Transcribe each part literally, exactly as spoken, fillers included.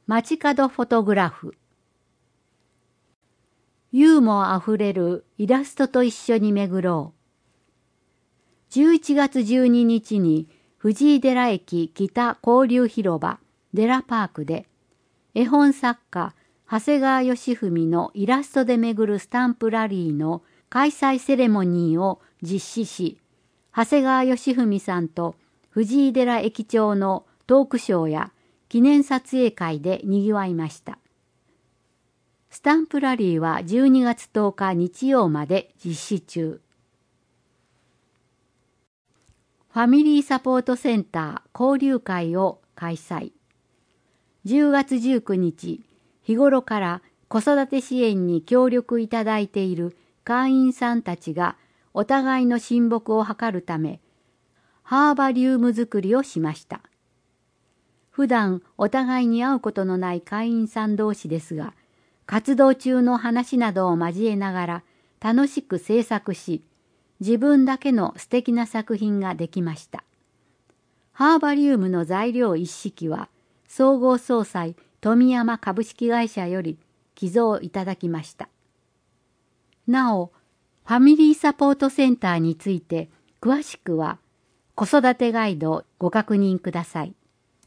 街角フォトグラフ。ユーモアあふれるイラストと一緒に巡ろう。じゅういちがつじゅうににちに藤井寺駅北交流広場デラパークで絵本作家長谷川義文のイラストで巡るスタンプラリーの開催セレモニーを実施し、長谷川義文さんと藤井寺駅長のトークショーや記念撮影会で賑わいました。スタンプラリーはじゅうにがつとおか日曜まで実施中。ファミリーサポートセンター交流会を開催。じゅうがつじゅうくにち、日頃から子育て支援に協力いただいている会員さんたちがお互いの親睦を図るため、ハーバリウム作りをしました。普段お互いに会うことのない会員さん同士ですが、活動中の話などを交えながら楽しく制作し、自分だけの素敵な作品ができました。ハーバリウムの材料一式は、総合総裁富山株式会社より寄贈いただきました。なお、ファミリーサポートセンターについて詳しくは、子育てガイドをご確認ください。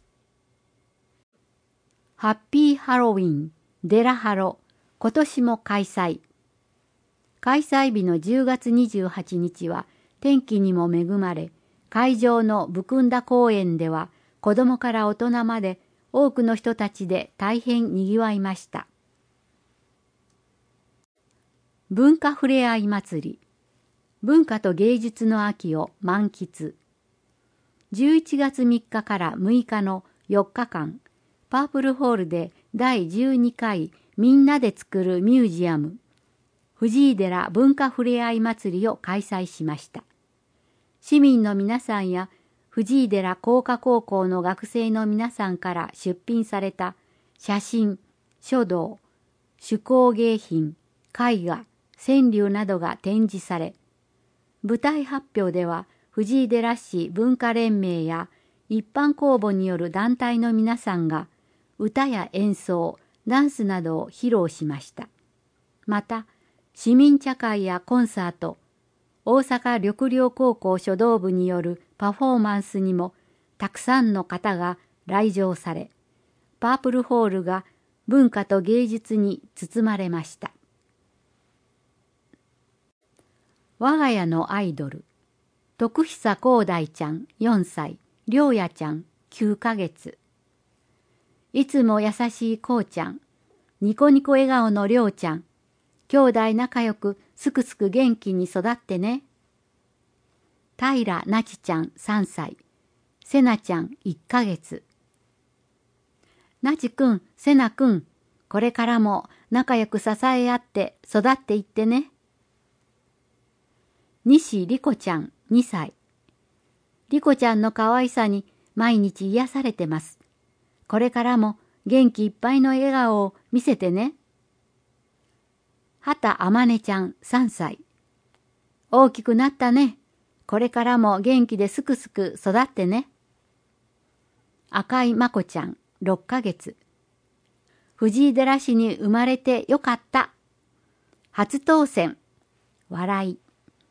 ハッピーハロウィン、デラハロ、今年も開催。開催日のじゅうがつにじゅうはちにちは天気にも恵まれ、会場のブクンダ公園では子供から大人まで多くの人たちで大変にぎわいました。文化ふれあい祭り。文化と芸術の秋を満喫。じゅういちがつみっかからむいかのよっかかん、パープルホールでだいじゅうにかいみんなで作るミュージアム、藤井寺文化ふれあい祭りを開催しました。市民の皆さんや藤井寺工科高校の学生の皆さんから出品された写真、書道、手工芸品、絵画、川柳などが展示され、舞台発表では藤井寺市文化連盟や一般公募による団体の皆さんが歌や演奏、ダンスなどを披露しました。また、市民茶会やコンサート、大阪緑陵高校書道部によるパフォーマンスにもたくさんの方が来場され、パープルホールが文化と芸術に包まれました。我が家のアイドル、徳久光大ちゃんよんさい、りょうやちゃんきゅうかげつ。いつも優しいこうちゃん、ニコニコ笑顔のりょうちゃん、兄弟仲良くすくすく元気に育ってね。平なちちゃんさんさい、せなちゃんいっかげつ。なちくん、せなくん、これからも仲良く支え合って育っていってね。西りこちゃんにさい。りこちゃんの可愛さに毎日癒されてます。これからも元気いっぱいの笑顔を見せてね。畑あまねちゃんさんさい。大きくなったね。これからも元気ですくすく育ってね。赤井まこちゃんろっかげつ。藤井寺市に生まれてよかった。初当選。笑い。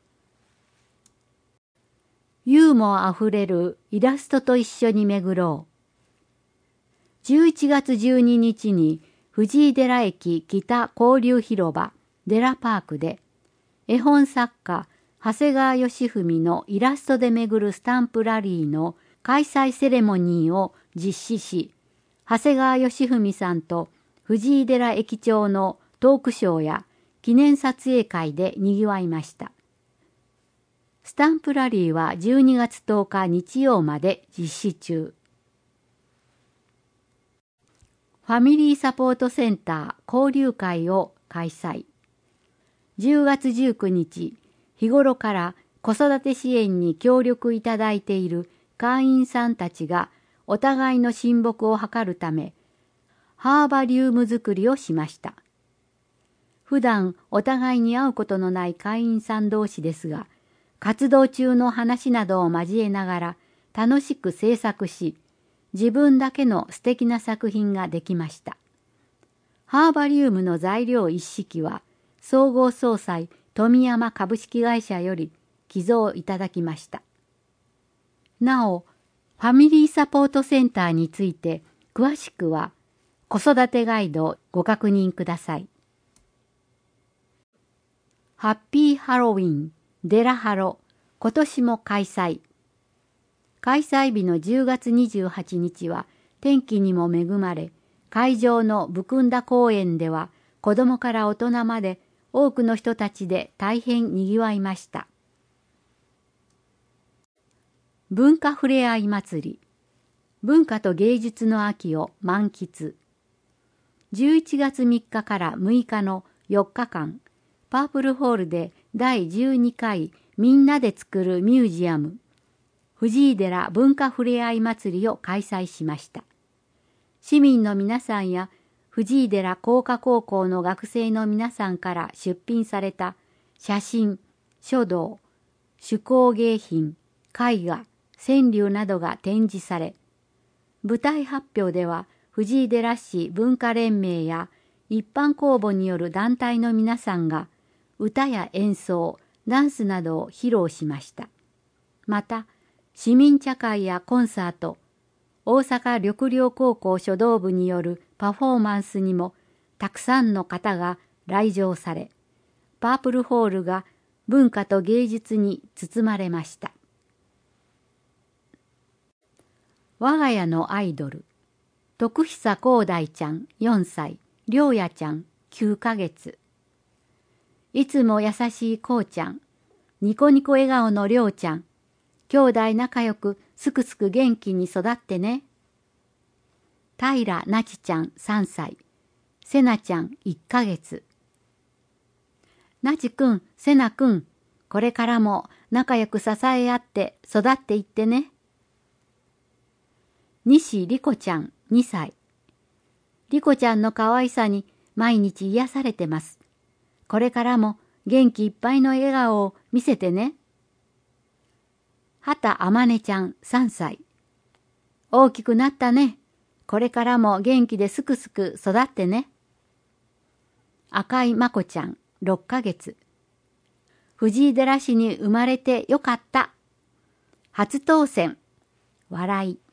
ユーモアあふれるイラストと一緒に巡ろう。じゅういちがつじゅうににちに藤井寺駅北交流広場デラパークで絵本作家長谷川義文のイラストで巡るスタンプラリーの開催セレモニーを実施し、長谷川義文さんと藤井寺駅長のトークショーや記念撮影会で賑わいました。スタンプラリーはじゅうにがつとおか日曜まで実施中。ファミリーサポートセンター交流会を開催。じゅうがつじゅうくにち、日頃から子育て支援に協力いただいている会員さんたちがお互いの親睦を図るため、ハーバリウム作りをしました。普段お互いに会うことのない会員さん同士ですが、活動中の話などを交えながら楽しく制作し、 自分だけの素敵な作品ができました。ハーバリウムの材料一式は、総合総裁富山株式会社より寄贈いただきました。なお、ファミリーサポートセンターについて詳しくは子育てガイドをご確認ください。ハッピーハロウィンデラハロ今年も開催。開催日のじゅうがつにじゅうはちにちは天気にも恵まれ、会場のブクンダ公園では子供から大人まで多くの人たちで大変にぎわいました。文化ふれあい祭り、文化と芸術の秋を満喫。じゅういちがつみっかからむいかのよっかかん、パープルホールでだいじゅうにかいみんなで作るミュージアム、藤井寺文化ふれあい祭りを開催しました。市民の皆さんや藤井寺工科高校の学生の皆さんから出品された写真、書道、手工芸品、絵画、川柳などが展示され、舞台発表では藤井寺市文化連盟や一般公募による団体の皆さんが歌や演奏、ダンスなどを披露しました。また、市民茶会やコンサート、大阪緑陵高校書道部によるパフォーマンスにもたくさんの方が来場され、パープルホールが文化と芸術に包まれました。我が家のアイドル、徳久光大ちゃんよんさい、りょうやちゃんきゅうかげつ。いつも優しいこうちゃん、ニコニコ笑顔のりょうちゃん、兄弟仲良くすくすく元気に育ってね。平なちちゃんさんさい、せなちゃんいっかげつ。なちくん、せなくん、これからも仲良く支え合って育っていってね。西りこちゃんにさい。りこちゃんの可愛さに毎日癒されてます。これからも元気いっぱいの笑顔を見せてね。畑あまねちゃんさんさい。大きくなったね。これからも元気ですくすく育ってね。赤井まこちゃんろっかげつ。藤井寺市に生まれてよかった。初当選。笑い。